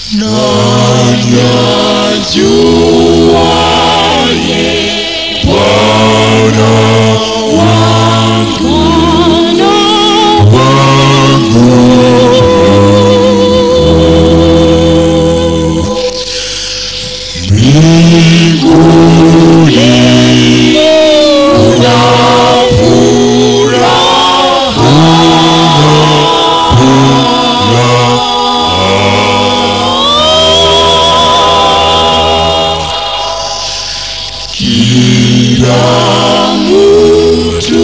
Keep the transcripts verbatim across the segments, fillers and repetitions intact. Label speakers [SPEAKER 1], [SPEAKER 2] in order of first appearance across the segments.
[SPEAKER 1] Nani ajuaye Bwana wangu, wangu. Mbinguni kuna furaha, kila mtu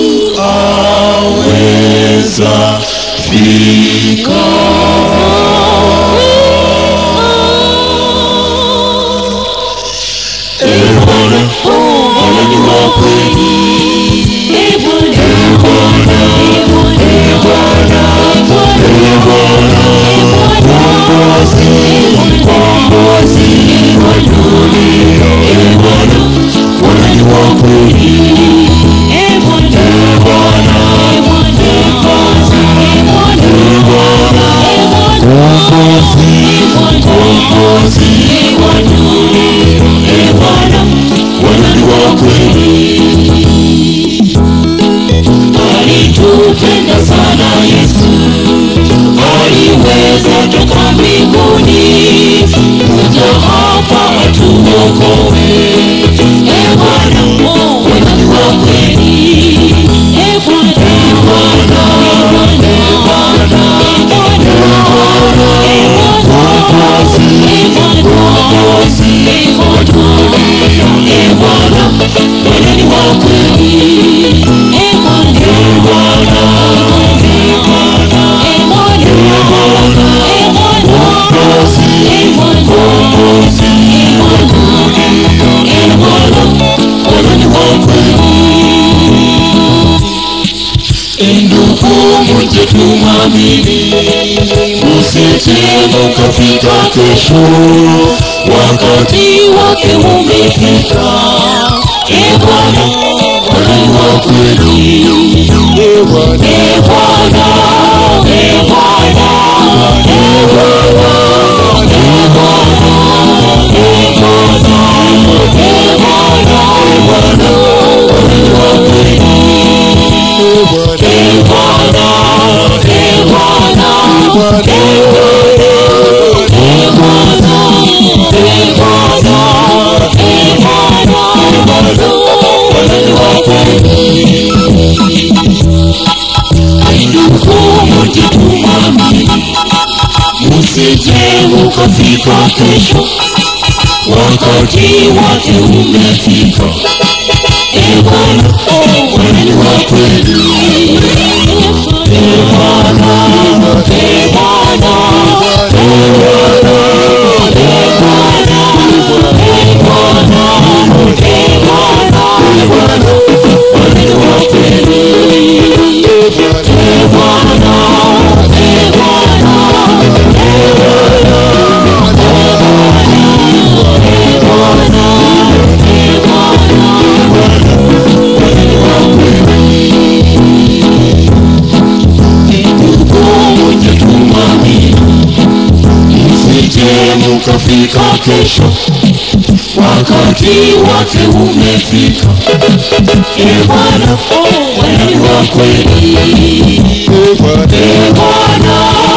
[SPEAKER 1] aweza fika. Ee Bwana, Bwana ni wa kweli. Ee Bwana, Ee Bwana, Ee Bwana, Ee Bwana, Mkombozi, Mkombozi wa dunia. Ee Bwana, Bwana ni wa kweli. Ee Bwana, Ee Bwana, Ee Bwana, Ee Bwana, Mkombozi, Mkombozi wa dunia. Ee Bwana, Bwana ni wa kweli. Alitupenda sana Yesu, aliweza toka mbinguni kuja hapa atuokoe. Ee Bwana, Bwana ni wa kweli. Ee Bwana, Ee Bwana, Ee Bwana, Ee Bwana, Mkombozi, Mkombozi wa dunia. Ee Bwana, Bwana ni wa kweli. Ee Bwana, Ee Bwana, Ee Bwana, Ee Bwana, Mkombozi, Mkombozi wa dunia. Ee Bwana, Bwana ni wa kweli. Ndugu, mje tumwamini, msije mkafika kesho, wakati wake umefika. Ee Bwana, Bwana ni wa kweli. Ee Bwana, Ee Bwana, Ee Bwana, Ee Bwana, Ee Bwana, Ee Bwana, Ee Bwana, Bwana ni wa kweli. Ee Bwana, Ee Bwana, Ee Bwana, Ee Bwana, Ee Bwana, Ee Bwana, Bwana ni wa kweli. Ndugu, mje tumwamini, msije mkafika kesho, wakati wake umefika. Ee Bwana, Bwana ni wa kweli. Ee Bwana, Ee Bwana, Ee Bwana, Ee Bwana, Ee Bwana, Ee Bwana, Bwana ni wa kweli. Ee Bwana, Ee Bwana, Ee Bwana, Ee Bwana, Ee Bwana, Bwana ni wa kweli. Ndugu, mje tumwamini, msije mkafika kesho, wakati wake umefika. Ee Bwana, Bwana ni wa kweli. Ee Bwana,